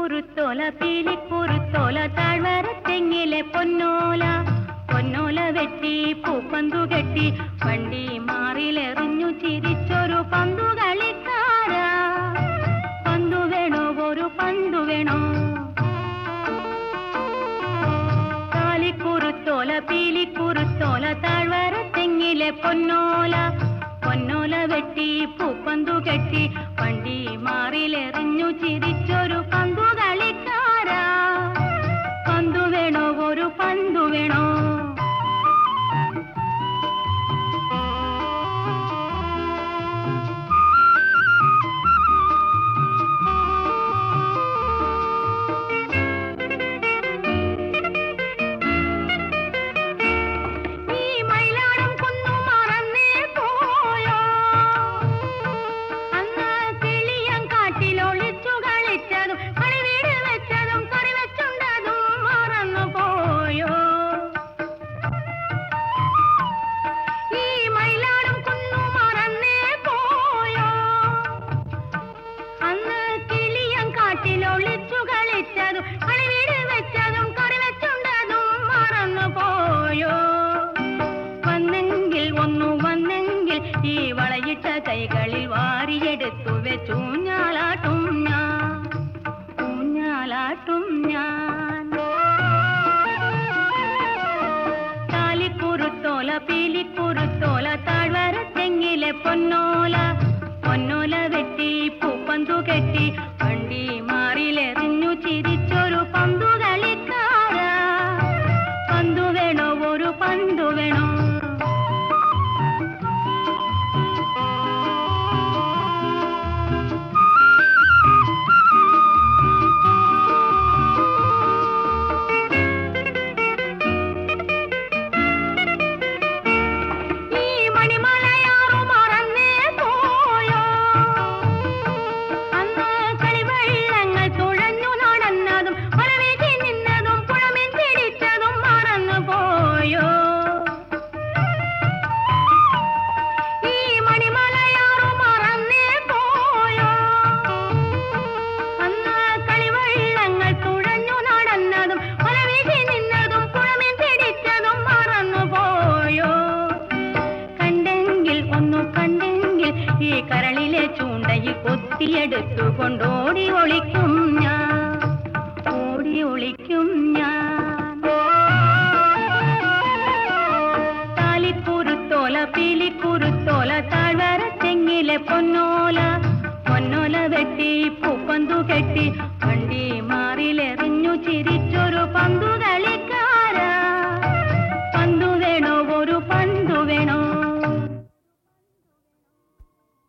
താലിക്കുറുത്തോല പീലിക്കുറുത്തോല താഴ്വര തെങ്ങിലെ പൊന്നോല പൊന്നോല വെട്ടി പൂപ്പന്തു കെട്ടി വണ്ടി മാറിലെറിഞ്ഞു ചിരിച്ചൊരു പന്തു കളിക്കാരാ. പന്തു വേണോ, ഒരു പന്തു വേണോ? താലിക്കുറുത്തോല പീലിക്കുറുത്തോല താഴ്വര തെങ്ങിലെ പൊന്നോല പൊന്നോല വെട്ടി പൂപ്പന്തു കെട്ടി വണ്ടി മാറിലെറിഞ്ഞു ചിരിച്ചൊരു പന്തു കളിക്കാരാ. പന്തു വേണോ, ഒരു പന്തു വേണോ? ഈ വളയിട്ട കൈകളിൽ വാരിയെടുത്തു വെച്ചൂഞ്ഞാലാട്ടും ഞാൻ, ഊഞ്ഞാലാട്ടും ഞാൻ. താലിക്കുറുത്തോല പീലിക്കുറുത്തോല താഴ്വര തെങ്ങിലെ പൊന്നോല പൊന്നോല വെട്ടി പൂപ്പന്തു കെട്ടി വണ്ടി മാറിലെറിഞ്ഞു ചിരിച്ചൊരു പന്തു കളിക്കാരാ. പന്തു വേണോ, ഒരു പന്തു വേണോ? ഈ കരളിലെ ചൂണ്ടയിൽ കൊത്തിയെടുത്തു കൊണ്ടോടി ഒളിക്കും ഞാൻ, ഓടി ഒളിക്കും ഞാൻ. താലിക്കുറുത്തോല പീലിക്കുറുത്തോല താഴ്വര തെങ്ങിലെ പൊന്നോല പൊന്നോല വെട്ടി പൂപ്പന്തു കെട്ടി